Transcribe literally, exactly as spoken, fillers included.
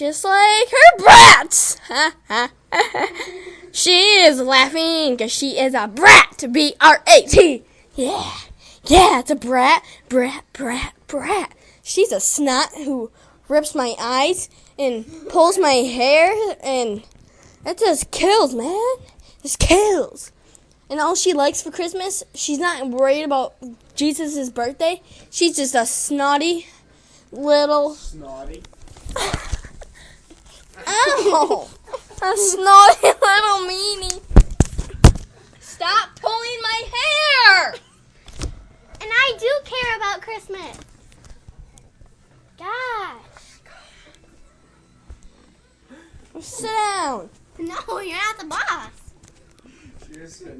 just like her brats. She is laughing because she is a brat. B R A T. Yeah, yeah, it's a brat, brat, brat, brat. She's a snot who rips my eyes and pulls my hair, and it just kills, man. Just kills. And all she likes for Christmas, she's not worried about Jesus' birthday. She's just a snotty little... Snotty? Ow! A snotty little meanie. Stop pulling my hair! And I do care about Christmas. Gosh. Sit down. No, you're not the boss.